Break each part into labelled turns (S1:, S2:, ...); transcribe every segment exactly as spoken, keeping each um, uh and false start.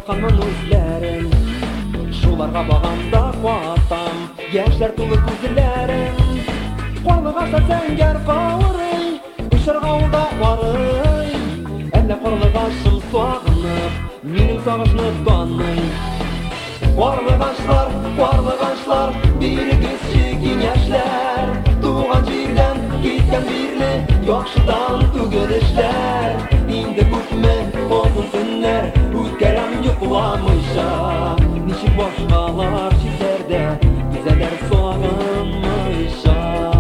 S1: Байкалман үзләрен, шуларга баганда куатам, яшьләр тулы күзләрен. Карлыга сәнгәр кавырый, Ишаргауда барый. Әллә карлыгашым сагынып, минем сагышны таный. Карлыгашлар, карлыгашлар, бирегезче киңәшләр. Туган җирдән киткән бирле, яхшыдан түгел эшләр. Инде күпме озын көннәр, үткәрәм йокламыйча. Ничек башкалар читләрдә, гүзәлләр сагынмыйча.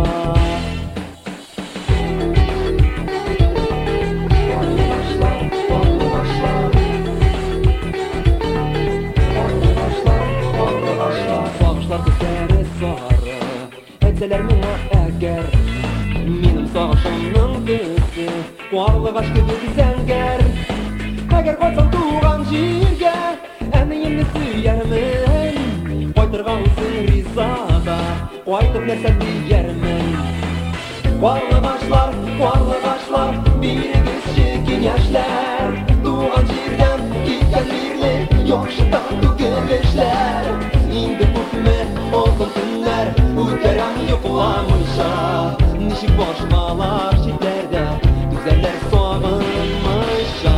S1: Әйтсәләр миңа әгәр, минем сагышымның төсе карлыгаш кебек зәңгәр. Әгәр кайтсам туган җиргә, әниемне сөярмен. Кайтырга үзең риза да, кайтып нәрсә диярмен. Карлыгашлар, карлыгашлар, бирегезче киңәшләр. Туган җирдән киткән бирле, яхшыдан түгел эшләр. Инде күпме озын көннәр, үткәрәм йокламыйча. Ничек башкалар читләрдә, гүзәлләр сагынмыйча.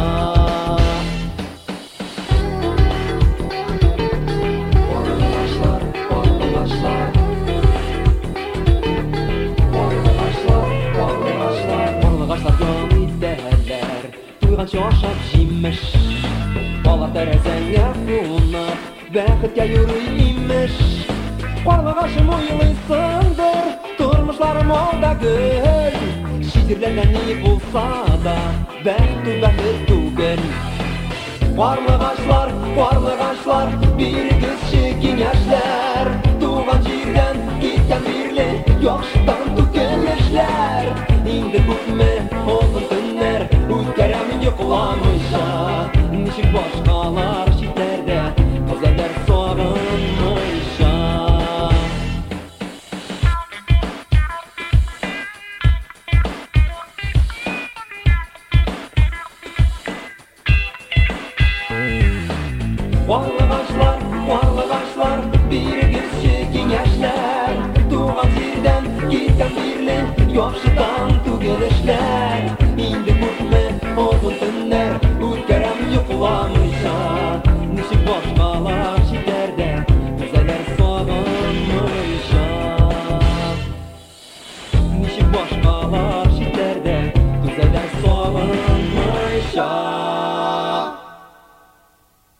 S1: Карлыгашлар, карлыгашлар, карлыгашлар, карлыгашлар, карлыгашлар җан итәләр, туйганчы ашап җимеш. Алар тәрәзәңә кунып, бәхеткә йөрий имеш. Карлыгашым уйлыйсыңдыр, тормышларым алда гөл. Шидерләнә ни булса да, бәхет бәхет түгел. Карлыгашлар, карлыгашлар, бирегезче киңәшләр. Туган җирдән киткән бирле, яхшыдан түгел эшләр. Инде күпме озын көннәр, үткәрәм йокламыйча. Ничек башкалар читләрдә, гүзәлләр сагынмыйча. Карлыгашлар, карлыгашлар, бирегезче киңәшләр. Туган җирдән киткән бирле, яхшыдан түгел эшләр.